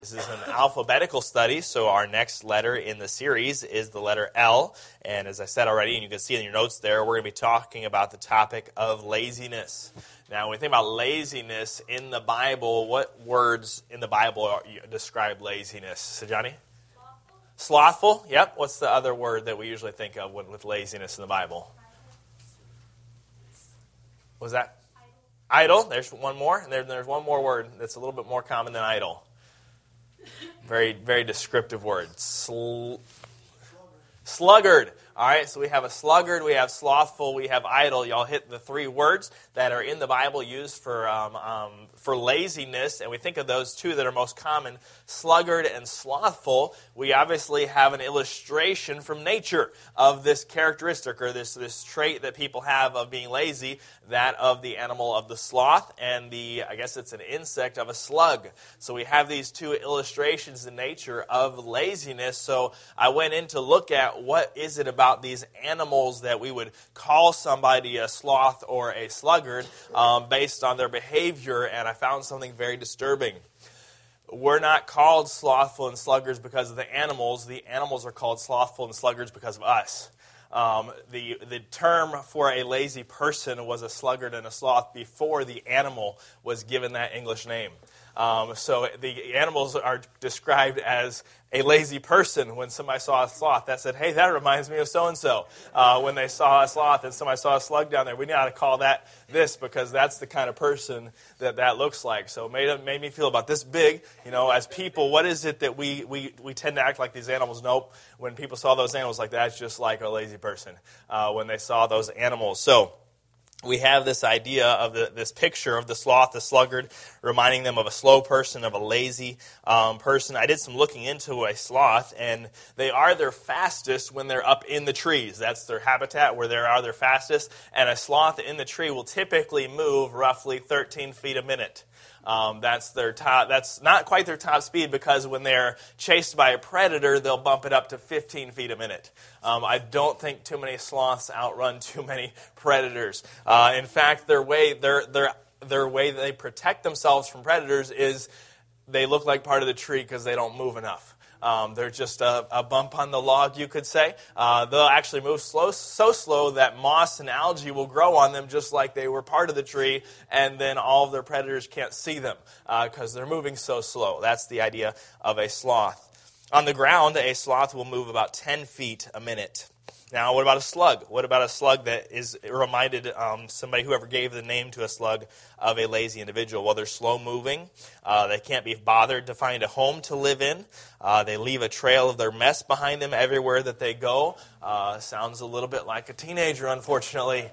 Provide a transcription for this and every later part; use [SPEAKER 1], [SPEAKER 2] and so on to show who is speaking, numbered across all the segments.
[SPEAKER 1] This is an alphabetical study, so our next letter in the series is the letter L. And as I said already, and you can see in your notes there, we're going to be talking about the topic of laziness. Now, when we think about laziness in the Bible, what words in the Bible describe laziness? So, Johnny? Slothful. Yep. What's the other word that we usually think of with laziness in the Bible? What was that? Idle. There's one more. And there's one more word that's a little bit more common than idle. Very, very descriptive word. Sluggard. All right, so we have a sluggard, we have slothful, we have idle. Y'all hit the three words that are in the Bible used for laziness, and we think of those two that are most common, sluggard and slothful. We obviously have an illustration from nature of this characteristic or this trait that people have of being lazy, that of the animal of the sloth and I guess it's an insect of a slug. So we have these two illustrations in nature of laziness. So I went in to look at what is it about these animals that we would call somebody a sloth or a sluggard based on their behavior, and I found something very disturbing. We're not called slothful and sluggards because of the animals. The animals are called slothful and sluggards because of us. The term for a lazy person was a sluggard and a sloth before the animal was given that English name. So the animals are described as a lazy person. When somebody saw a sloth, that said, hey, that reminds me of so-and-so. When they saw a sloth and somebody saw a slug down there, we know how to call that this because that's the kind of person that looks like. So it made me feel about this big. As people, what is it that we tend to act like these animals? Nope. When people saw those animals like that, it's just like a lazy person when they saw those animals. So we have this idea of this picture of the sloth, the sluggard, reminding them of a slow person, of a lazy person. I did some looking into a sloth, and they are their fastest when they're up in the trees. That's their habitat where they are their fastest. And a sloth in the tree will typically move roughly 13 feet a minute. That's their top. That's not quite their top speed because when they're chased by a predator, they'll bump it up to 15 feet a minute. I don't think too many sloths outrun too many predators. In fact, their way they protect themselves from predators is they look like part of the tree because they don't move enough. They're just a bump on the log, you could say. They'll actually move so slow that moss and algae will grow on them just like they were part of the tree, and then all of their predators can't see them because they're moving so slow. That's the idea of a sloth. On the ground, a sloth will move about 10 feet a minute. Now, what about a slug? What about a slug that is reminded somebody, whoever gave the name to a slug, of a lazy individual? Well, they're slow-moving. They can't be bothered to find a home to live in. They leave a trail of their mess behind them everywhere that they go. Sounds a little bit like a teenager, unfortunately.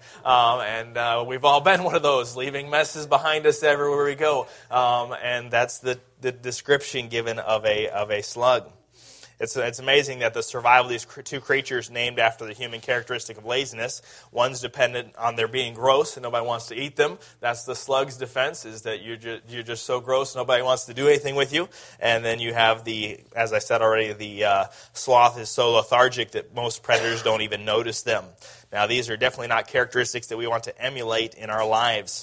[SPEAKER 1] And we've all been one of those, leaving messes behind us everywhere we go. And that's the description given of a slug. It's amazing that the survival of these two creatures named after the human characteristic of laziness, one's dependent on their being gross and nobody wants to eat them. That's the slug's defense, is that you're just so gross nobody wants to do anything with you. And then you have as I said already, the sloth is so lethargic that most predators don't even notice them. Now, these are definitely not characteristics that we want to emulate in our lives.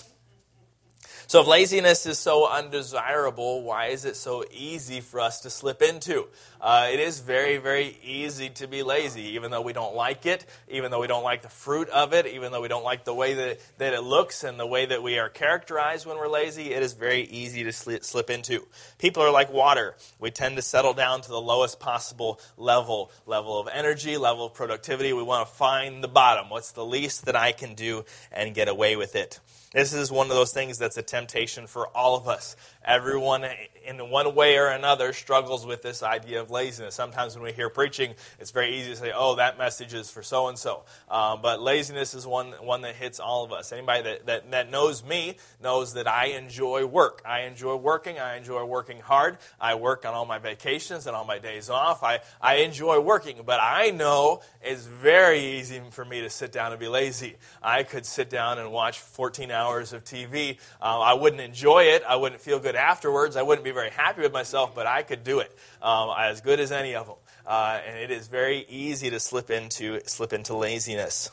[SPEAKER 1] So if laziness is so undesirable, why is it so easy for us to slip into? It is very, very easy to be lazy, even though we don't like it, even though we don't like the fruit of it, even though we don't like the way that it looks and the way that we are characterized when we're lazy. It is very easy to slip into. People are like water. We tend to settle down to the lowest possible level of energy, level of productivity. We want to find the bottom. What's the least that I can do and get away with it? This is one of those things that's a temptation for all of us. Everyone, in one way or another, struggles with this idea of laziness. Sometimes when we hear preaching, it's very easy to say, oh, that message is for so-and-so. But laziness is one that hits all of us. Anybody that knows me knows that I enjoy work. I enjoy working. I enjoy working hard. I work on all my vacations and all my days off. I enjoy working, but I know it's very easy for me to sit down and be lazy. I could sit down and watch 14 hours of TV. I wouldn't enjoy it. I wouldn't feel good afterwards. I wouldn't be very happy with myself, but I could do it as good as any of them. And it is very easy to slip into laziness.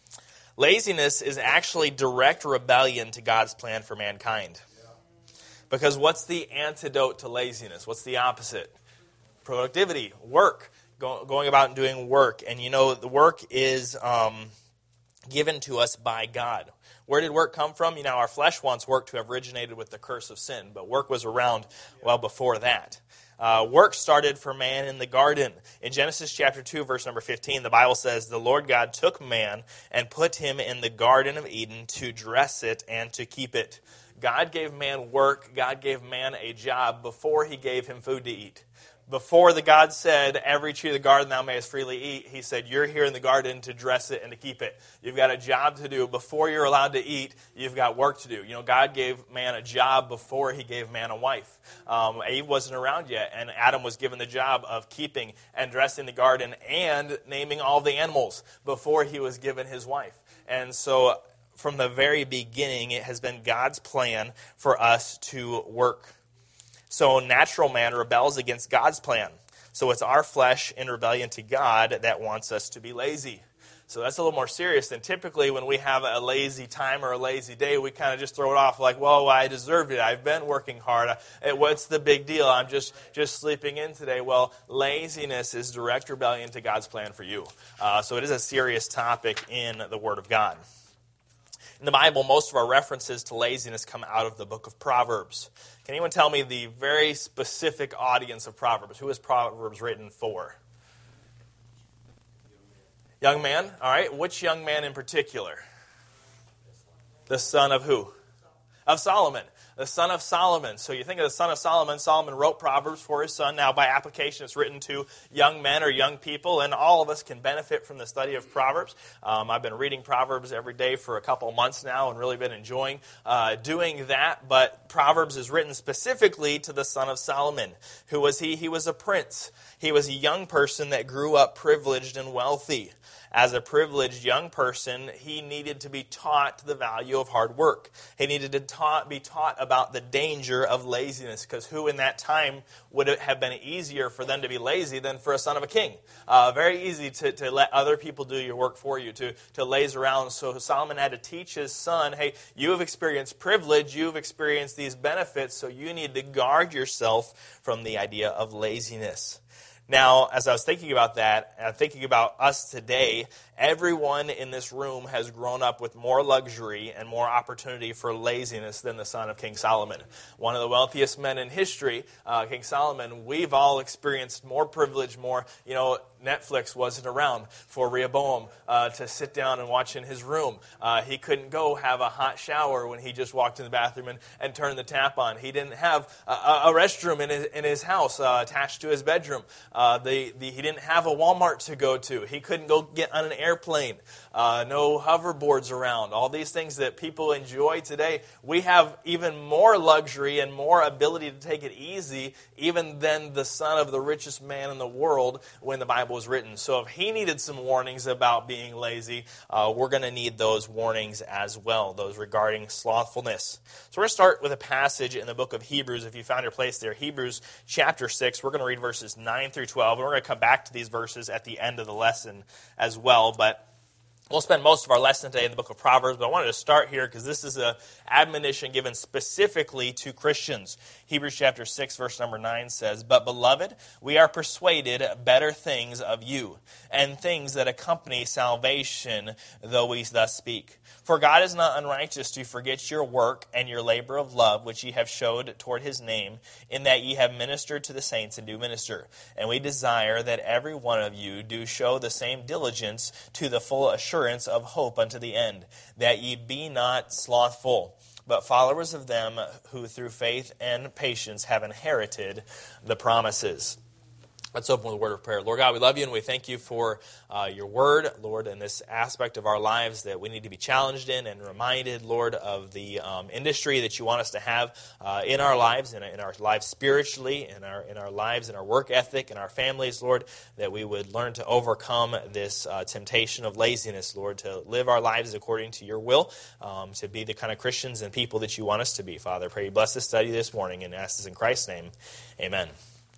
[SPEAKER 1] Laziness is actually direct rebellion to God's plan for mankind. Because what's the antidote to laziness? What's the opposite? Productivity, work, going about and doing work. And the work is given to us by God. Where did work come from? Our flesh wants work to have originated with the curse of sin, but work was around well before that. Work started for man in the garden. In Genesis chapter 2, verse number 15, the Bible says, "The Lord God took man and put him in the Garden of Eden to dress it and to keep it." God gave man work. God gave man a job before he gave him food to eat. Before the God said, "Every tree of the garden thou mayest freely eat," he said, "You're here in the garden to dress it and to keep it." You've got a job to do. Before you're allowed to eat, you've got work to do. God gave man a job before he gave man a wife. Eve wasn't around yet, and Adam was given the job of keeping and dressing the garden and naming all the animals before he was given his wife. And so from the very beginning, it has been God's plan for us to work. So natural man rebels against God's plan. So it's our flesh in rebellion to God that wants us to be lazy. So that's a little more serious than typically when we have a lazy time or a lazy day, we kind of just throw it off like, well, I deserved it. I've been working hard. What's the big deal? I'm just sleeping in today. Well, laziness is direct rebellion to God's plan for you. So it is a serious topic in the Word of God. In the Bible, most of our references to laziness come out of the book of Proverbs. Can anyone tell me the very specific audience of Proverbs? Who is Proverbs written for? Young man. All right. Which young man in particular? The son of who? Of Solomon. The son of Solomon. So you think of the son of Solomon. Solomon wrote Proverbs for his son. Now, by application, it's written to young men or young people, and all of us can benefit from the study of Proverbs. I've been reading Proverbs every day for a couple months now and really been enjoying doing that. But Proverbs is written specifically to the son of Solomon. Who was he? He was a prince. He was a young person that grew up privileged and wealthy. As a privileged young person, he needed to be taught the value of hard work. He needed to be taught about the danger of laziness, because who in that time would it have been easier for them to be lazy than for a son of a king? Very easy to let other people do your work for you, to laze around. So Solomon had to teach his son, hey, you have experienced privilege, you've experienced these benefits, so you need to guard yourself from the idea of laziness. Now, as I was thinking about that, and thinking about us today, everyone in this room has grown up with more luxury and more opportunity for laziness than the son of King Solomon. One of the wealthiest men in history, King Solomon, we've all experienced more privilege, more, Netflix wasn't around for Rehoboam to sit down and watch in his room. He couldn't go have a hot shower when he just walked in the bathroom and turned the tap on. He didn't have a restroom in his house attached to his bedroom. He didn't have a Walmart to go to. He couldn't go get on an airplane. No hoverboards around. All these things that people enjoy today. We have even more luxury and more ability to take it easy even than the son of the richest man in the world when the Bible was written. So if he needed some warnings about being lazy, we're going to need those warnings as well, those regarding slothfulness. So we're going to start with a passage in the book of Hebrews. If you found your place there, Hebrews chapter 6, we're going to read verses 9 through 12. And we're going to come back to these verses at the end of the lesson as well. But we'll spend most of our lesson today in the book of Proverbs, but I wanted to start here because this is an admonition given specifically to Christians. Hebrews chapter 6, verse number 9 says, "But beloved, we are persuaded better things of you, and things that accompany salvation, though we thus speak. For God is not unrighteous to forget your work and your labor of love, which ye have showed toward his name, in that ye have ministered to the saints and do minister. And we desire that every one of you do show the same diligence to the full assurance of hope unto the end, that ye be not slothful, but followers of them who through faith and patience have inherited the promises." Let's open with a word of prayer. Lord God, we love you and we thank you for your word, Lord, in this aspect of our lives that we need to be challenged in and reminded, Lord, of the industry that you want us to have in our lives, in our lives spiritually, in our lives, in our work ethic, in our families, Lord, that we would learn to overcome this temptation of laziness, Lord, to live our lives according to your will, to be the kind of Christians and people that you want us to be, Father. I pray you bless this study this morning and ask this in Christ's name. Amen.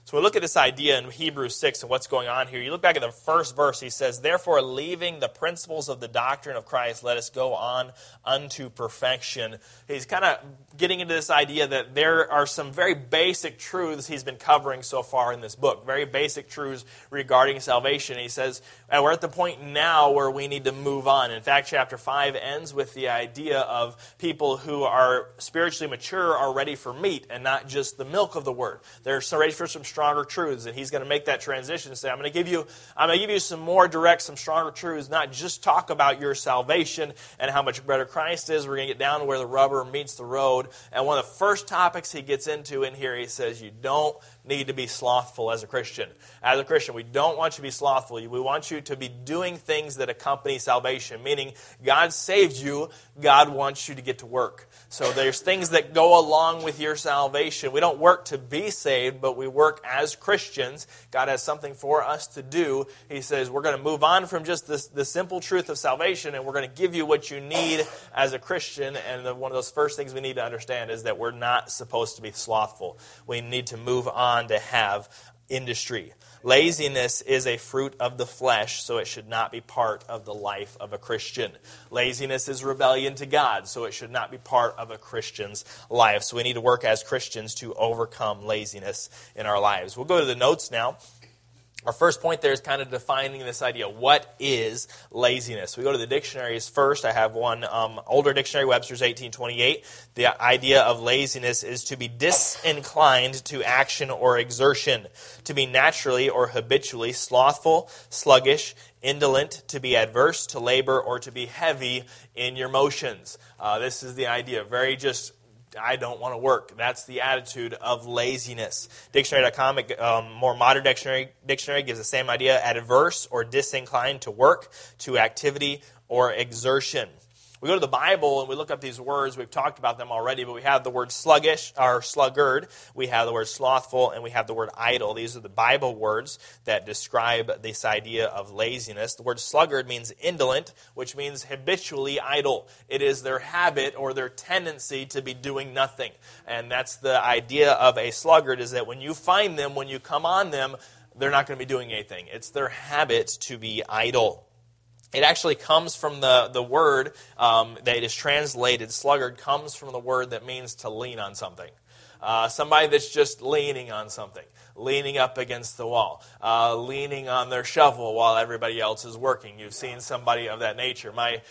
[SPEAKER 1] So we look at this idea in Hebrews 6 and what's going on here. You look back at the first verse. He says, "Therefore, leaving the principles of the doctrine of Christ, let us go on unto perfection." He's kind of getting into this idea that there are some very basic truths he's been covering so far in this book. Very basic truths regarding salvation. He says, and we're at the point now where we need to move on. In fact, chapter 5 ends with the idea of people who are spiritually mature are ready for meat and not just the milk of the word. They're ready for some stronger truths, and he's going to make that transition and say, I'm going to give you some more direct, some stronger truths, not just talk about your salvation and how much better Christ is. We're going to get down to where the rubber meets the road. And one of the first topics he gets into in here, he says, you don't need to be slothful as a Christian. As a Christian, we don't want you to be slothful. We want you to be doing things that accompany salvation, meaning God saved you, God wants you to get to work. So there's things that go along with your salvation. We don't work to be saved, but we work as Christians. God has something for us to do. He says we're going to move on from just the simple truth of salvation, and we're going to give you what you need as a Christian. And one of those first things we need to understand is that we're not supposed to be slothful. We need to move on to have industry. Laziness is a fruit of the flesh, so it should not be part of the life of a Christian. Laziness is rebellion to God, so it should not be part of a Christian's life. So we need to work as Christians to overcome laziness in our lives. We'll go to the notes now. Our first point there is kind of defining this idea. What is laziness? We go to the dictionaries first. I have one older dictionary, Webster's 1828. The idea of laziness is to be disinclined to action or exertion, to be naturally or habitually slothful, sluggish, indolent, to be adverse to labor, or to be heavy in your motions. This is the idea. Very just, I don't want to work. That's the attitude of laziness. Dictionary.com, more modern dictionary gives the same idea: adverse or disinclined to work, to activity, or exertion. We go to the Bible and we look up these words. We've talked about them already, but we have the word sluggish or sluggard. We have the word slothful, and we have the word idle. These are the Bible words that describe this idea of laziness. The word sluggard means indolent, which means habitually idle. It is their habit or their tendency to be doing nothing. And that's the idea of a sluggard, is that when you find them, when you come on them, they're not going to be doing anything. It's their habit to be idle. It actually comes from the word that is translated, sluggard, comes from the word that means to lean on something. Somebody that's just leaning on something, leaning up against the wall, leaning on their shovel while everybody else is working. You've seen somebody of that nature.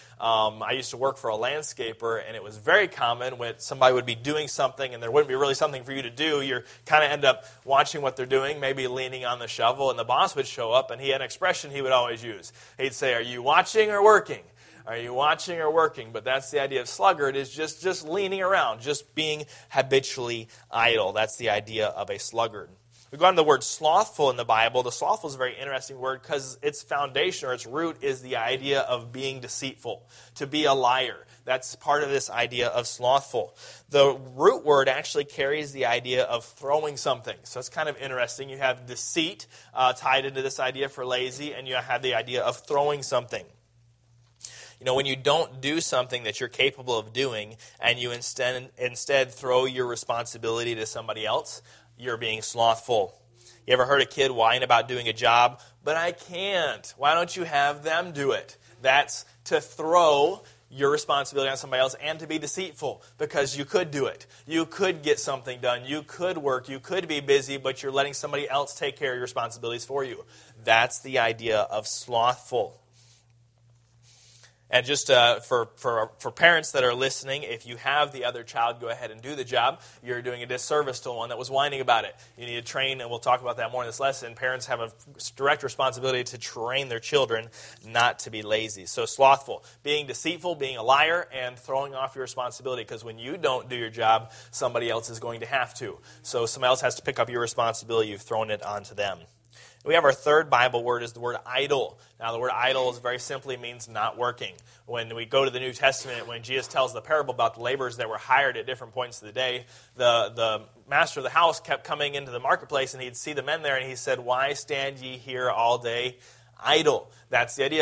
[SPEAKER 1] I used to work for a landscaper, and it was very common when somebody would be doing something and there wouldn't be really something for you to do. You kind of end up watching what they're doing, maybe leaning on the shovel, and the boss would show up, and he had an expression he would always use. He'd say, "Are you watching or working? Are you watching or working?" But that's the idea of sluggard, is just leaning around, just being habitually idle. That's the idea of a sluggard. We go on to the word slothful in the Bible. The slothful is a very interesting word because its foundation or its root is the idea of being deceitful, to be a liar. That's part of this idea of slothful. The root word actually carries the idea of throwing something. So it's kind of interesting. You have deceit tied into this idea for lazy, and you have the idea of throwing something. You know, when you don't do something that you're capable of doing and you instead throw your responsibility to somebody else, you're being slothful. You ever heard a kid whine about doing a job? But I can't. Why don't you have them do it? That's to throw your responsibility on somebody else and to be deceitful, because you could do it. You could get something done. You could work. You could be busy, but you're letting somebody else take care of your responsibilities for you. That's the idea of slothful. And just for parents that are listening, if you have the other child go ahead and do the job, you're doing a disservice to one that was whining about it. You need to train, and we'll talk about that more in this lesson. Parents have a direct responsibility to train their children not to be lazy. So slothful, being deceitful, being a liar, and throwing off your responsibility, because when you don't do your job, somebody else is going to have to. So somebody else has to pick up your responsibility. You've thrown it onto them. We have our third Bible word is the word idle. Now, the word idle is very simply means not working. When we go to the New Testament, when Jesus tells the parable about the laborers that were hired at different points of the day, the master of the house kept coming into the marketplace, and he'd see the men there, and he said, "Why stand ye here all day idle?" That's the idea of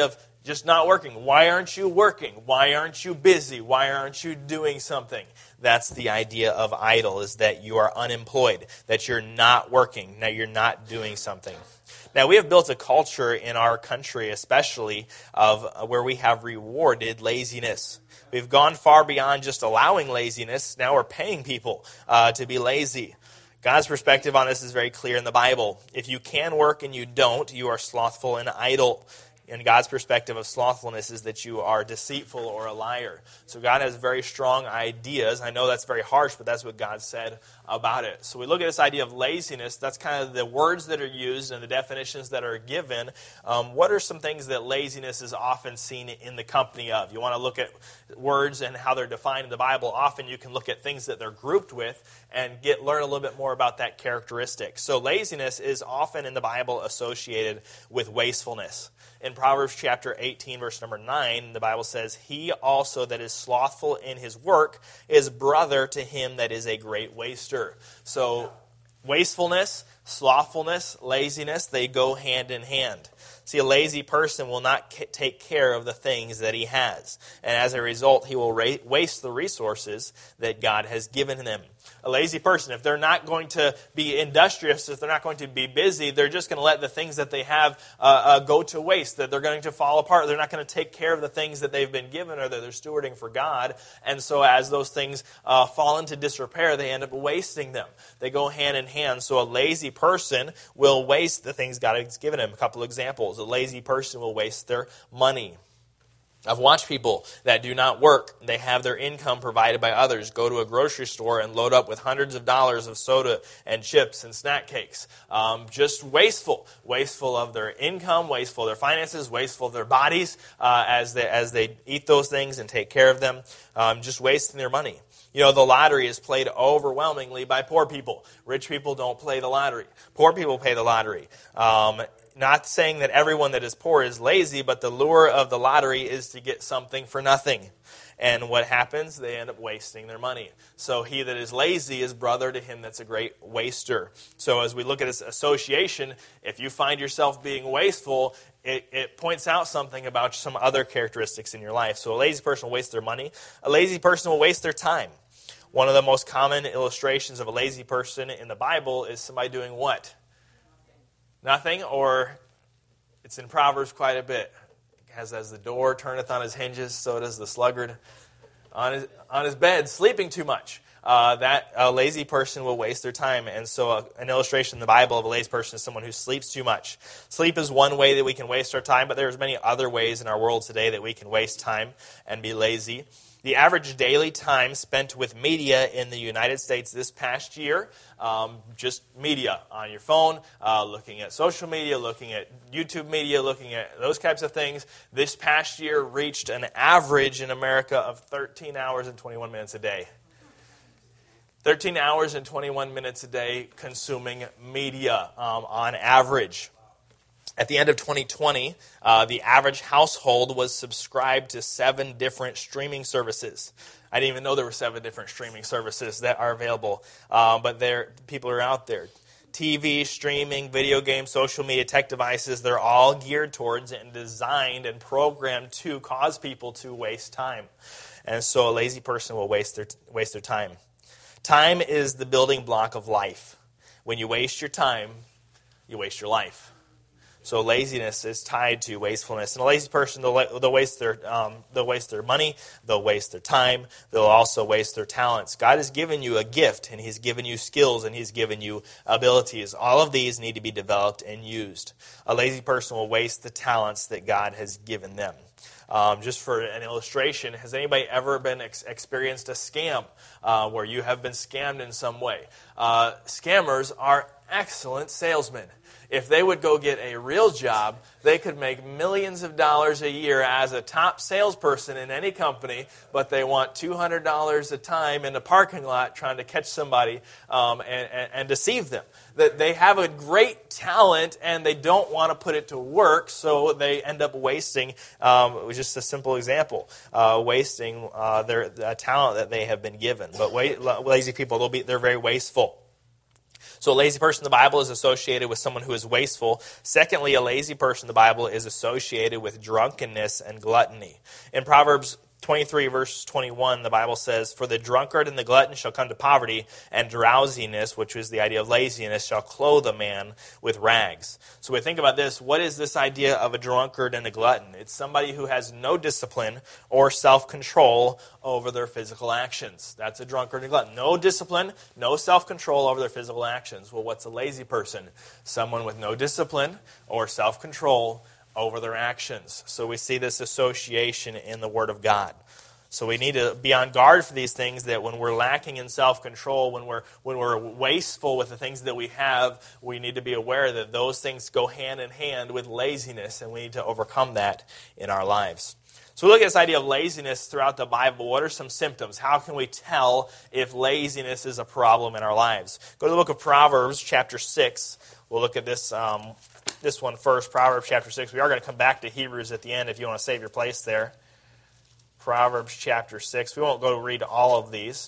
[SPEAKER 1] Just not working. Why aren't you working? Why aren't you busy? Why aren't you doing something? That's the idea of idle, is that you are unemployed, that you're not working, that you're not doing something. Now, we have built a culture in our country, especially, of where we have rewarded laziness. We've gone far beyond just allowing laziness. Now we're paying people to be lazy. God's perspective on this is very clear in the Bible. If you can work and you don't, you are slothful and idle. And God's perspective of slothfulness is that you are deceitful or a liar. So God has very strong ideas. I know that's very harsh, but that's what God said about it. So we look at this idea of laziness. That's kind of the words that are used and the definitions that are given. What are some things that laziness is often seen in the company of? You want to look at words and how they're defined in the Bible. Often you can look at things that they're grouped with and learn a little bit more about that characteristic. So laziness is often in the Bible associated with wastefulness. In Proverbs chapter 18, verse number 9, the Bible says, "He also that is slothful in his work is brother to him that is a great waster." So wastefulness, slothfulness, laziness, they go hand in hand. See, a lazy person will not take care of the things that he has. And as a result, he will waste the resources that God has given him. A lazy person, if they're not going to be industrious, if they're not going to be busy, they're just going to let the things that they have go to waste, that they're going to fall apart. They're not going to take care of the things that they've been given or that they're stewarding for God. And so as those things fall into disrepair, they end up wasting them. They go hand in hand. So a lazy person will waste the things God has given him. A couple examples. A lazy person will waste their money. I've watched people that do not work. They have their income provided by others. Go to a grocery store and load up with hundreds of dollars of soda and chips and snack cakes. Just wasteful. Wasteful of their income, wasteful of their finances, wasteful of their bodies as they eat those things and take care of them. Just wasting their money. You know, the lottery is played overwhelmingly by poor people. Rich people don't play the lottery. Poor people pay the lottery. Not saying that everyone that is poor is lazy, but the lure of the lottery is to get something for nothing. And what happens? They end up wasting their money. So he that is lazy is brother to him that's a great waster. So as we look at this association, if you find yourself being wasteful, it points out something about some other characteristics in your life. So a lazy person will waste their money. A lazy person will waste their time. One of the most common illustrations of a lazy person in the Bible is somebody doing what? Nothing, or it's in Proverbs quite a bit. As the door turneth on his hinges, so does the sluggard on his bed, sleeping too much. That a lazy person will waste their time. And so an illustration in the Bible of a lazy person is someone who sleeps too much. Sleep is one way that we can waste our time, but there's many other ways in our world today that we can waste time and be lazy. The average daily time spent with media in the United States this past year, just media on your phone, looking at social media, looking at YouTube media, looking at those types of things, this past year reached an average in America of 13 hours and 21 minutes a day. 13 hours and 21 minutes a day consuming media on average. At the end of 2020, the average household was subscribed to 7 different streaming services. I didn't even know there were 7 different streaming services that are available, but people are out there. TV, streaming, video games, social media, tech devices, they're all geared towards and designed and programmed to cause people to waste time. And so a lazy person will waste their time. Time is the building block of life. When you waste your time, you waste your life. So laziness is tied to wastefulness. And a lazy person, they'll waste their money, they'll waste their time, they'll also waste their talents. God has given you a gift, and He's given you skills, and He's given you abilities. All of these need to be developed and used. A lazy person will waste the talents that God has given them. Just for an illustration, has anybody ever been experienced a scam where you have been scammed in some way? Scammers are excellent salesmen. If they would go get a real job, they could make millions of dollars a year as a top salesperson in any company, but they want $200 a time in a parking lot trying to catch somebody and deceive them. That they have a great talent and they don't want to put it to work, so they end up wasting, just a simple example, wasting their talent that they have been given. But lazy people, they're very wasteful. So a lazy person in the Bible is associated with someone who is wasteful. Secondly, a lazy person in the Bible is associated with drunkenness and gluttony. In Proverbs 23 verse 21, the Bible says, "For the drunkard and the glutton shall come to poverty, and drowsiness," which is the idea of laziness, "shall clothe a man with rags." So we think about this. What is this idea of a drunkard and a glutton? It's somebody who has no discipline or self-control over their physical actions. That's a drunkard and a glutton. No discipline, no self-control over their physical actions. Well, what's a lazy person? Someone with no discipline or self-control over their actions. So we see this association in the Word of God. So we need to be on guard for these things, that when we're lacking in self-control, when we're wasteful with the things that we have, we need to be aware that those things go hand in hand with laziness, and we need to overcome that in our lives. So we look at this idea of laziness throughout the Bible. What are some symptoms? How can we tell if laziness is a problem in our lives? Go to the book of Proverbs, chapter 6. We'll look at this one first, Proverbs chapter 6. We are going to come back to Hebrews at the end if you want to save your place there. Proverbs chapter 6. We won't go read all of these.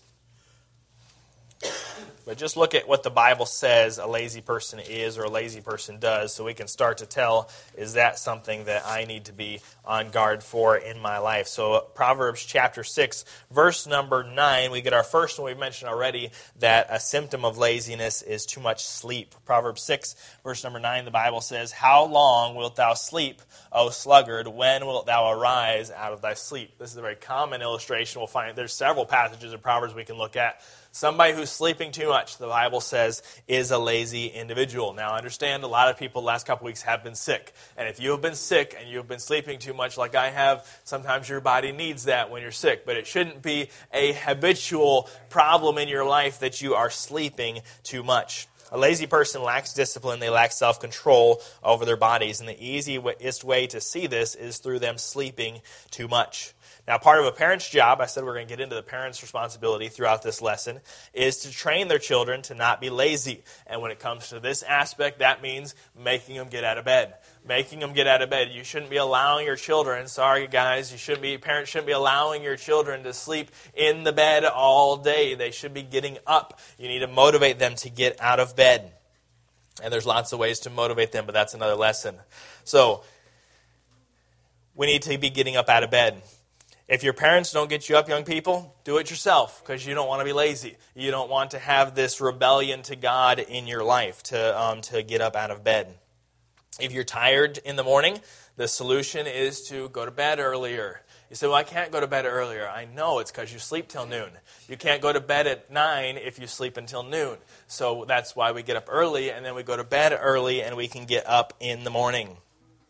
[SPEAKER 1] But just look at what the Bible says a lazy person is or a lazy person does, so we can start to tell, is that something that I need to be on guard for in my life? So Proverbs chapter 6, verse number 9, we get our first one. We've mentioned already that a symptom of laziness is too much sleep. Proverbs 6, verse number 9, the Bible says, "How long wilt thou sleep, O sluggard? When wilt thou arise out of thy sleep?" This is a very common illustration. We'll find there's several passages in Proverbs we can look at. Somebody who's sleeping too much, the Bible says, is a lazy individual. Now, understand, a lot of people the last couple weeks have been sick. And if you have been sick and you have been sleeping too much like I have, sometimes your body needs that when you're sick. But it shouldn't be a habitual problem in your life that you are sleeping too much. A lazy person lacks discipline. They lack self-control over their bodies. And the easiest way to see this is through them sleeping too much. Now, part of a parent's job, I said we're going to get into the parent's responsibility throughout this lesson, is to train their children to not be lazy. And when it comes to this aspect, that means making them get out of bed. Making them get out of bed. You shouldn't be allowing your children, sorry guys, parents shouldn't be allowing your children to sleep in the bed all day. They should be getting up. You need to motivate them to get out of bed. And there's lots of ways to motivate them, but that's another lesson. So, we need to be getting up out of bed. If your parents don't get you up, young people, do it yourself, because you don't want to be lazy. You don't want to have this rebellion to God in your life to get up out of bed. If you're tired in the morning, the solution is to go to bed earlier. You say, well, I can't go to bed earlier. I know, it's because you sleep till noon. You can't go to bed at 9 if you sleep until noon. So that's why we get up early, and then we go to bed early, and we can get up in the morning.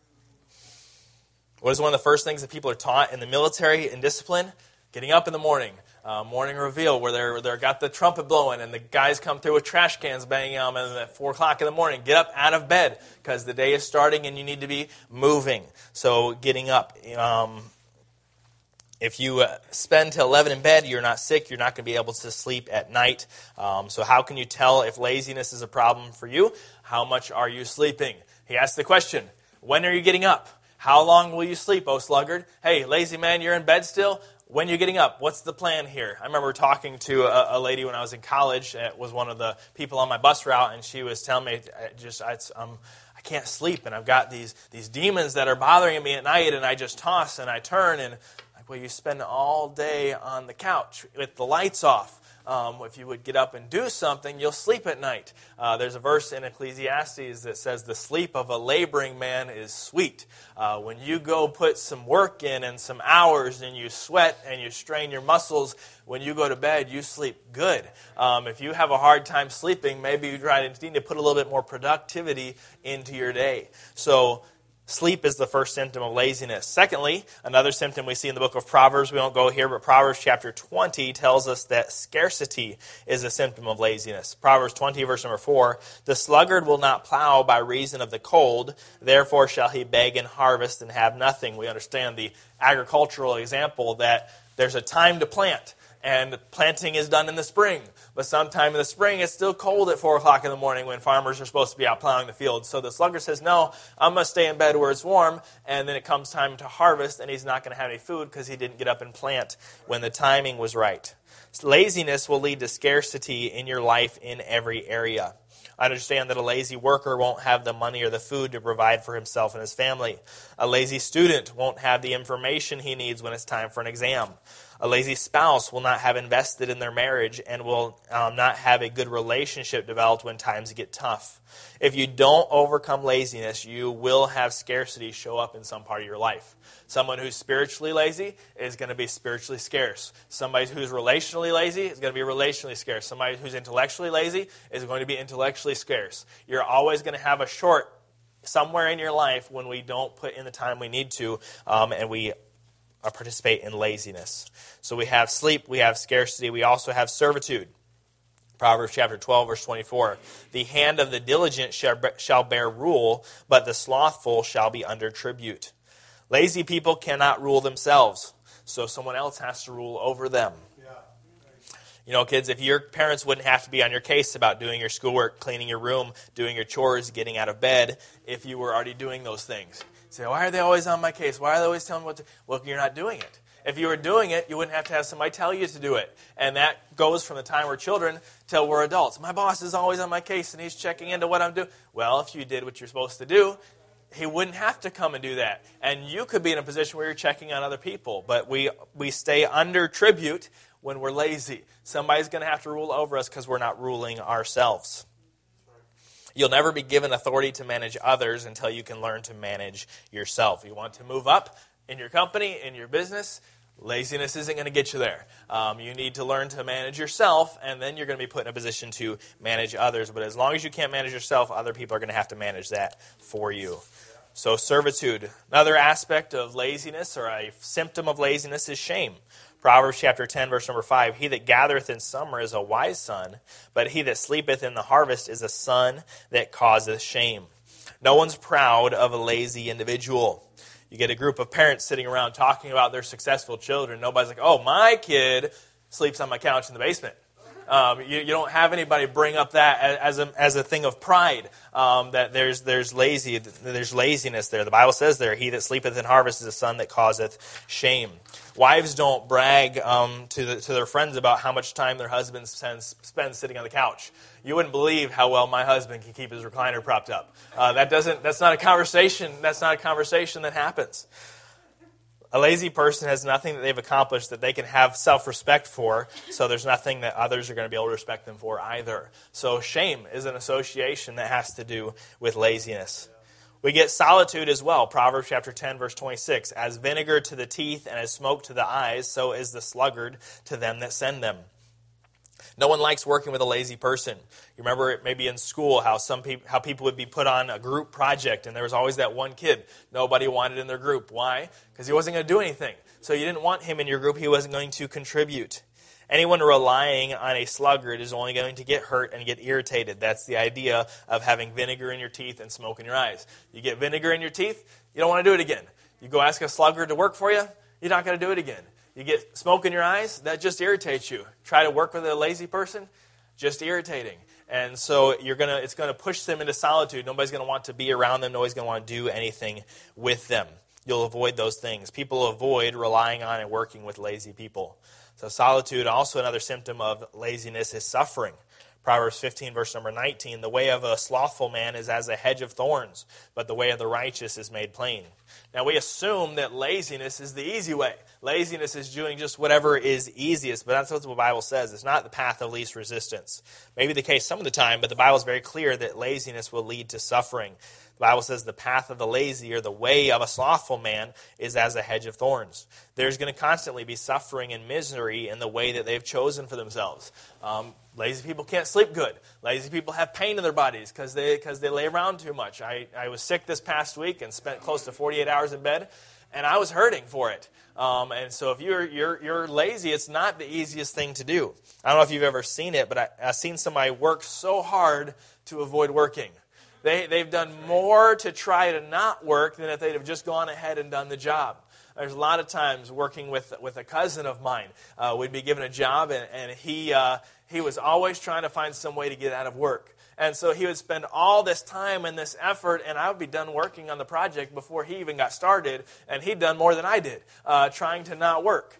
[SPEAKER 1] What is one of the first things that people are taught in the military and discipline? Getting up in the morning. Morning reveal, where they're got the trumpet blowing and the guys come through with trash cans banging on them at 4 o'clock in the morning. Get up out of bed because the day is starting and you need to be moving. So getting up. If you spend till 11 in bed, you're not sick, you're not going to be able to sleep at night. So how can you tell if laziness is a problem for you? How much are you sleeping? He asked the question, when are you getting up? How long will you sleep, O sluggard? Hey, lazy man, you're in bed still? When are you getting up? What's the plan here? I remember talking to a lady when I was in college. It was one of the people on my bus route, and she was telling me, I can't sleep, and I've got these demons that are bothering me at night, and I just toss and I turn, and well, you spend all day on the couch with the lights off. If you would get up and do something, you'll sleep at night. There's a verse in Ecclesiastes that says, the sleep of a laboring man is sweet. When you go put some work in and some hours and you sweat and you strain your muscles, when you go to bed, you sleep good. If you have a hard time sleeping, maybe you need to put a little bit more productivity into your day. So, sleep is the first symptom of laziness. Secondly, another symptom we see in the book of Proverbs, we won't go here, but Proverbs chapter 20 tells us that scarcity is a symptom of laziness. Proverbs 20, verse number 4, the sluggard will not plow by reason of the cold, therefore shall he beg and harvest and have nothing. We understand the agricultural example that there's a time to plant. And planting is done in the spring. But sometime in the spring, it's still cold at 4 o'clock in the morning when farmers are supposed to be out plowing the field. So the sluggard says, no, I'm going to stay in bed where it's warm. And then it comes time to harvest, and he's not going to have any food because he didn't get up and plant when the timing was right. Laziness will lead to scarcity in your life in every area. Understand that a lazy worker won't have the money or the food to provide for himself and his family. A lazy student won't have the information he needs when it's time for an exam. A lazy spouse will not have invested in their marriage and will not have a good relationship developed when times get tough. If you don't overcome laziness, you will have scarcity show up in some part of your life. Someone who's spiritually lazy is going to be spiritually scarce. Somebody who's relationally lazy is going to be relationally scarce. Somebody who's intellectually lazy is going to be intellectually scarce. You're always going to have a short somewhere in your life when we don't put in the time we need to, and we participate in laziness. So we have sleep, we have scarcity, we also have servitude. Proverbs chapter 12, verse 24. The hand of the diligent shall bear rule, but the slothful shall be under tribute. Lazy people cannot rule themselves, so someone else has to rule over them. You know, kids, if your parents wouldn't have to be on your case about doing your schoolwork, cleaning your room, doing your chores, getting out of bed, if you were already doing those things. Say, why are they always on my case? Why are they always telling me what to do? Well, you're not doing it. If you were doing it, you wouldn't have to have somebody tell you to do it. And that goes from the time we're children till we're adults. My boss is always on my case and he's checking into what I'm doing. Well, if you did what you're supposed to do, he wouldn't have to come and do that. And you could be in a position where you're checking on other people. But we stay under tribute when we're lazy. Somebody's going to have to rule over us because we're not ruling ourselves. You'll never be given authority to manage others until you can learn to manage yourself. You want to move up in your company, in your business, laziness isn't going to get you there. You need to learn to manage yourself, and then you're going to be put in a position to manage others. But as long as you can't manage yourself, other people are going to have to manage that for you. So servitude. Another aspect of laziness, or a symptom of laziness, is shame. Proverbs chapter 10, verse number 5, He that gathereth in summer is a wise son, but he that sleepeth in the harvest is a son that causeth shame. No one's proud of a lazy individual. You get a group of parents sitting around talking about their successful children. Nobody's like, oh, my kid sleeps on my couch in the basement. You don't have anybody bring up that as a thing of pride, that there's laziness there. The Bible says there, he that sleepeth in harvest is a son that causeth shame. Wives don't brag to their friends about how much time their husband spends sitting on the couch. You wouldn't believe how well my husband can keep his recliner propped up. That's not a conversation. That's not a conversation that happens. A lazy person has nothing that they've accomplished that they can have self-respect for, so there's nothing that others are going to be able to respect them for either. So shame is an association that has to do with laziness. We get solitude as well. Proverbs chapter 10, verse 26. As vinegar to the teeth and as smoke to the eyes, so is the sluggard to them that send them. No one likes working with a lazy person. You remember it maybe in school how people would be put on a group project and there was always that one kid nobody wanted in their group. Why? Because he wasn't going to do anything. So you didn't want him in your group. He wasn't going to contribute. Anyone relying on a sluggard is only going to get hurt and get irritated. That's the idea of having vinegar in your teeth and smoke in your eyes. You get vinegar in your teeth, you don't want to do it again. You go ask a sluggard to work for you, you're not going to do it again. You get smoke in your eyes, that just irritates you. Try to work with a lazy person, just irritating. And so it's going to push them into solitude. Nobody's going to want to be around them. Nobody's going to want to do anything with them. You'll avoid those things. People avoid relying on and working with lazy people. So solitude, also another symptom of laziness, is suffering. Proverbs 15, verse number 19, the way of a slothful man is as a hedge of thorns, but the way of the righteous is made plain. Now we assume that laziness is the easy way. Laziness is doing just whatever is easiest, but that's what the Bible says. It's not the path of least resistance. Maybe the case some of the time, but the Bible is very clear that laziness will lead to suffering. The Bible says the path of the lazy, or the way of a slothful man, is as a hedge of thorns. There's going to constantly be suffering and misery in the way that they've chosen for themselves. Lazy people can't sleep good. Lazy people have pain in their bodies because they lay around too much. I was sick this past week and spent close to 48 hours in bed, and I was hurting for it. And so if you're lazy, it's not the easiest thing to do. I don't know if you've ever seen it, but I've seen somebody work so hard to avoid working. They've done more to try to not work than if they'd have just gone ahead and done the job. There's a lot of times working with a cousin of mine. We'd be given a job, and he was always trying to find some way to get out of work. And so he would spend all this time and this effort, and I would be done working on the project before he even got started, and he'd done more than I did, trying to not work.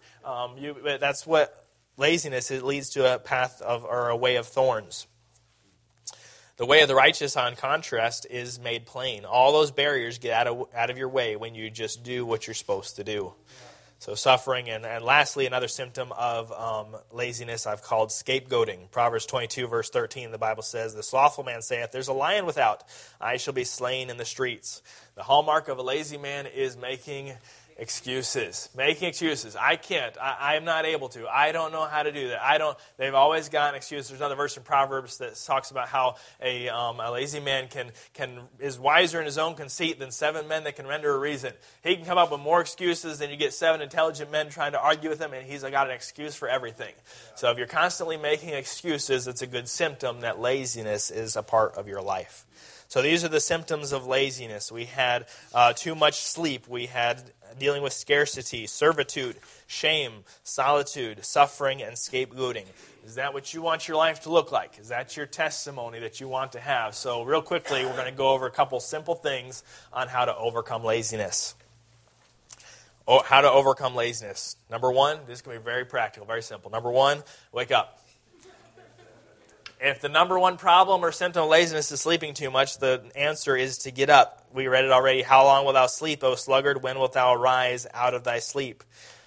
[SPEAKER 1] That's what laziness, it leads to a path of, or a way of thorns. The way of the righteous, on contrast, is made plain. All those barriers get out of your way when you just do what you're supposed to do. So suffering, and lastly, another symptom of laziness I've called scapegoating. Proverbs 22, verse 13, the Bible says, "The slothful man saith, There's a lion without, I shall be slain in the streets." The hallmark of a lazy man is making excuses. Making excuses. I can't. I'm not able to. I don't know how to do that. They've always got an excuse. There's another verse in Proverbs that talks about how a lazy man is wiser in his own conceit than 7 men that can render a reason. He can come up with more excuses than you get 7 intelligent men trying to argue with him, and he's got an excuse for everything. So if you're constantly making excuses, it's a good symptom that laziness is a part of your life. So these are the symptoms of laziness. We had too much sleep. We had dealing with scarcity, servitude, shame, solitude, suffering, and scapegoating. Is that what you want your life to look like? Is that your testimony that you want to have? So real quickly, we're going to go over a couple simple things on how to overcome laziness. How to overcome laziness. Number one, this is going to be very practical, very simple. Number one, wake up. If the number one problem or symptom of laziness is sleeping too much, the answer is to get up. We read it already. How long wilt thou sleep, O sluggard? When wilt thou arise out of thy sleep?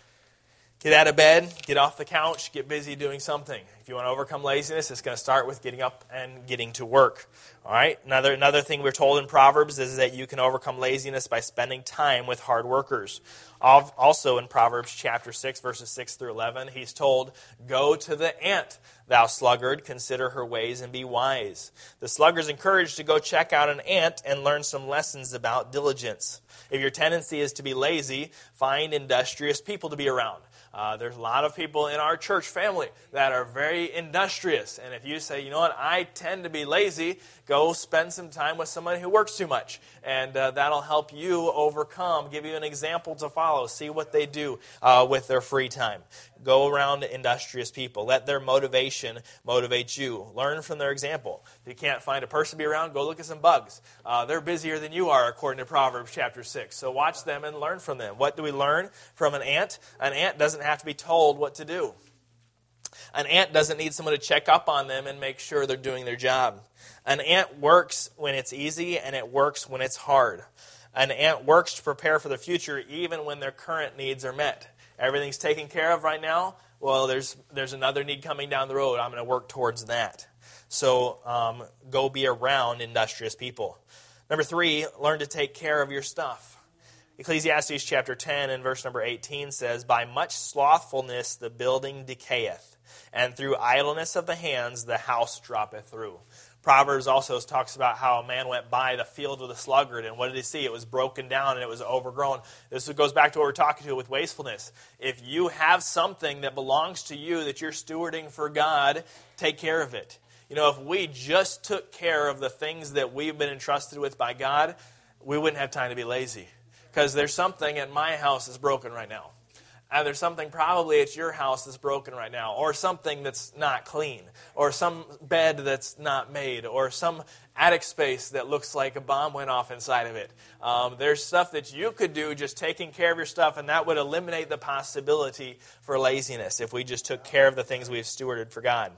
[SPEAKER 1] Get out of bed, get off the couch, get busy doing something. If you want to overcome laziness, it's going to start with getting up and getting to work. All right. Another thing we're told in Proverbs is that you can overcome laziness by spending time with hard workers. Also in Proverbs chapter 6, verses 6 through 11, he's told, "Go to the ant, thou sluggard, consider her ways and be wise." The sluggard's encouraged to go check out an ant and learn some lessons about diligence. If your tendency is to be lazy, find industrious people to be around. There's a lot of people in our church family that are very industrious. And if you say, you know what, I tend to be lazy, go spend some time with somebody who works too much. And that'll help you overcome, give you an example to follow, see what they do with their free time. Go around industrious people. Let their motivation motivate you. Learn from their example. If you can't find a person to be around, go look at some bugs. They're busier than you are, according to Proverbs chapter 6. So watch them and learn from them. What do we learn from an ant? An ant doesn't have to be told what to do. An ant doesn't need someone to check up on them and make sure they're doing their job. An ant works when it's easy, and it works when it's hard. An ant works to prepare for the future even when their current needs are met. Everything's taken care of right now. Well, there's another need coming down the road. I'm going to work towards that. So go be around industrious people. Number 3, learn to take care of your stuff. Ecclesiastes chapter 10 and verse number 18 says, "By much slothfulness the building decayeth, and through idleness of the hands the house droppeth through." Proverbs also talks about how a man went by the field with a sluggard, and what did he see? It was broken down and it was overgrown. This goes back to what we're talking to with wastefulness. If you have something that belongs to you that you're stewarding for God, take care of it. You know, if we just took care of the things that we've been entrusted with by God, we wouldn't have time to be lazy. Because there's something at my house that's broken right now. And there's something probably at your house that's broken right now, or something that's not clean, or some bed that's not made, or some attic space that looks like a bomb went off inside of it. There's stuff that you could do just taking care of your stuff, and that would eliminate the possibility for laziness if we just took care of the things we've stewarded for God.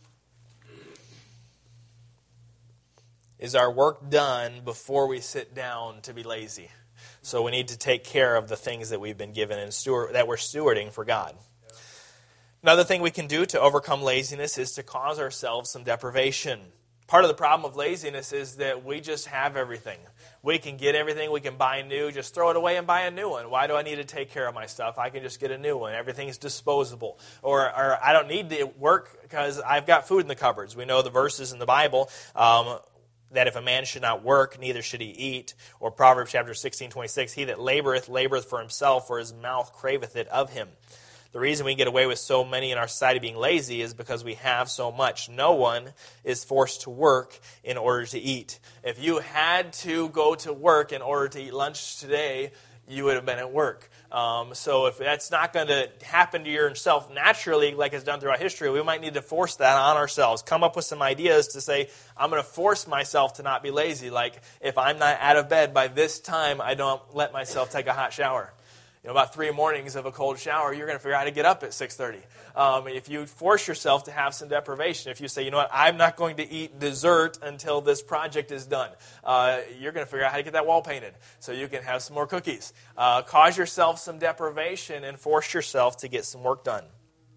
[SPEAKER 1] Is our work done before we sit down to be lazy? So we need to take care of the things that we've been given and that we're stewarding for God. Another thing we can do to overcome laziness is to cause ourselves some deprivation. Part of the problem of laziness is that we just have everything. We can get everything. We can buy new. Just throw it away and buy a new one. Why do I need to take care of my stuff? I can just get a new one. Everything's disposable. Or I don't need to work because I've got food in the cupboards. We know the verses in the Bible that if a man should not work, neither should he eat. Or Proverbs chapter 16:26, "He that laboreth, laboreth for himself, for his mouth craveth it of him." The reason we get away with so many in our society being lazy is because we have so much. No one is forced to work in order to eat. If you had to go to work in order to eat lunch today, you would have been at work. So if that's not going to happen to yourself naturally, like it's done throughout history, we might need to force that on ourselves. Come up with some ideas to say, I'm going to force myself to not be lazy. Like, if I'm not out of bed by this time, I don't let myself take a hot shower. about 3 mornings of a cold shower, you're going to figure out how to get up at 6:30. If you force yourself to have some deprivation, if you say, I'm not going to eat dessert until this project is done, you're going to figure out how to get that wall painted so you can have some more cookies. Cause yourself some deprivation and force yourself to get some work done.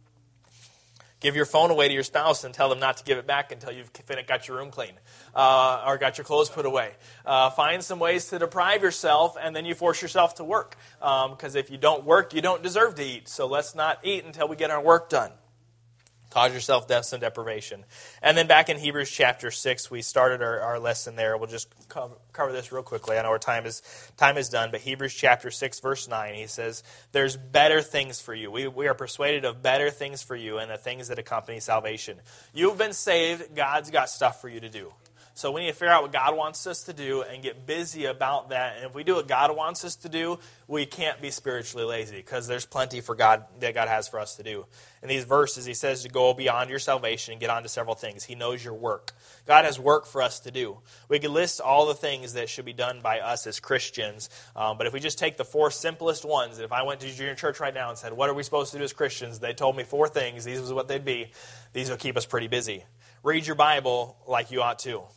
[SPEAKER 1] Give your phone away to your spouse and tell them not to give it back until you've got your room clean or got your clothes put away. Find some ways to deprive yourself, and then you force yourself to work. Because if you don't work, you don't deserve to eat. So let's not eat until we get our work done. Cause yourself some deprivation. And then back in Hebrews chapter 6, we started our lesson there. We'll just cover this real quickly. I know our time is done, but Hebrews chapter 6, verse 9, he says, there's better things for you. We are persuaded of better things for you and the things that accompany salvation. You've been saved. God's got stuff for you to do. So we need to figure out what God wants us to do and get busy about that. And if we do what God wants us to do, we can't be spiritually lazy because there's plenty for God that God has for us to do. In these verses, he says to go beyond your salvation and get on to several things. He knows your work. God has work for us to do. We could list all the things that should be done by us as Christians, but if we just take the 4 simplest ones, if I went to junior church right now and said, what are we supposed to do as Christians? They told me 4 things. These was what they'd be. These will keep us pretty busy. Read your Bible like you ought to.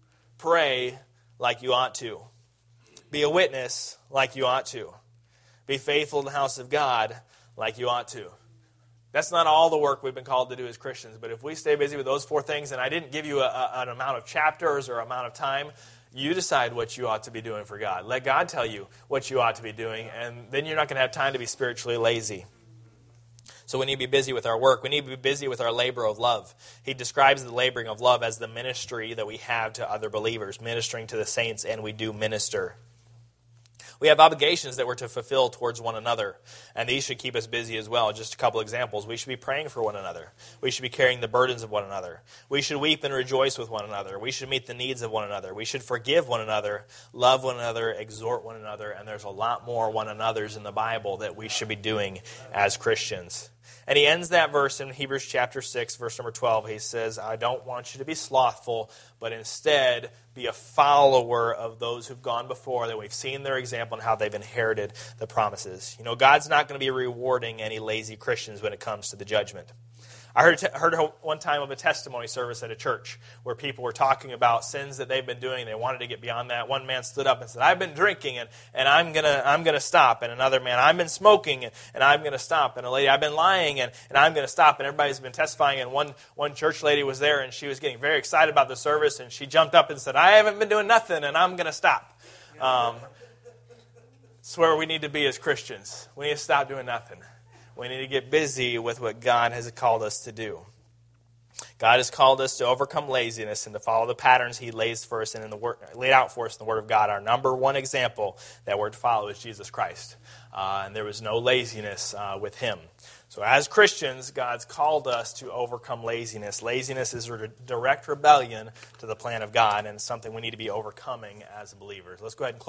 [SPEAKER 1] Pray like you ought to. Be a witness like you ought to. Be faithful in the house of God like you ought to. That's not all the work we've been called to do as Christians, but if we stay busy with those 4 things, and I didn't give you an amount of chapters or amount of time, you decide what you ought to be doing for God. Let God tell you what you ought to be doing, and then you're not going to have time to be spiritually lazy. So we need to be busy with our work. We need to be busy with our labor of love. He describes the laboring of love as the ministry that we have to other believers, ministering to the saints, and we do minister. We have obligations that we're to fulfill towards one another, and these should keep us busy as well. Just a couple examples. We should be praying for one another. We should be carrying the burdens of one another. We should weep and rejoice with one another. We should meet the needs of one another. We should forgive one another, love one another, exhort one another, and there's a lot more one another's in the Bible that we should be doing as Christians. And he ends that verse in Hebrews chapter 6, verse number 12. He says, I don't want you to be slothful, but instead be a follower of those who've gone before, that we've seen their example and how they've inherited the promises. God's not going to be rewarding any lazy Christians when it comes to the judgment. I heard one time of a testimony service at a church where people were talking about sins that they've been doing. They wanted to get beyond that. One man stood up and said, I've been drinking and I'm gonna stop. And another man, I've been smoking and I'm going to stop. And a lady, I've been lying and I'm going to stop. And everybody's been testifying. And one church lady was there and she was getting very excited about the service. And she jumped up and said, I haven't been doing nothing and I'm going to stop. It's where we need to be as Christians. We need to stop doing nothing. We need to get busy with what God has called us to do. God has called us to overcome laziness and to follow the patterns He lays for us and laid out for us in the Word of God. Our number one example that we're to follow is Jesus Christ. And there was no laziness with Him. So as Christians, God's called us to overcome laziness. Laziness is a direct rebellion to the plan of God and something we need to be overcoming as believers. Let's go ahead and close.